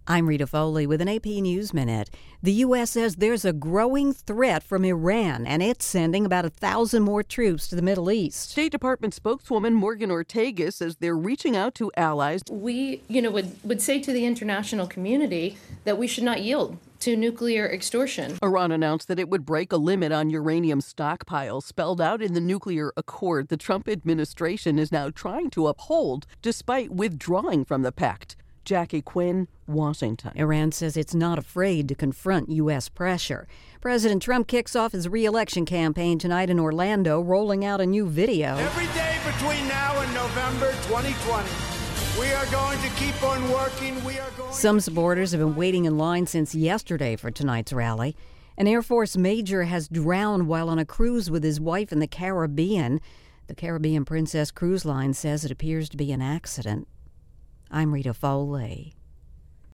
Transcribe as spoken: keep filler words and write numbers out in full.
I'm Rita Foley with an A P News Minute. The U S says there's a growing threat from Iran, and it's sending about a thousand more troops to the Middle East. State Department spokeswoman Morgan Ortega says they're reaching out to allies. We, you know, would, would say to the international community that we should not yield to nuclear extortion. Iran announced that it would break a limit on uranium stockpiles spelled out in the nuclear accord the Trump administration is now trying to uphold despite withdrawing from the pact. Jackie Quinn, Washington. Iran says it's not afraid to confront U S pressure. President Trump kicks off his re-election campaign tonight in Orlando, rolling out a new video. Every day between now and November twenty twenty, we are going to keep on working. We are going Some supporters have been waiting in line since yesterday for tonight's rally. An Air Force major has drowned while on a cruise with his wife in the Caribbean. The Caribbean Princess Cruise Line says it appears to be an accident. I'm Rita Foley.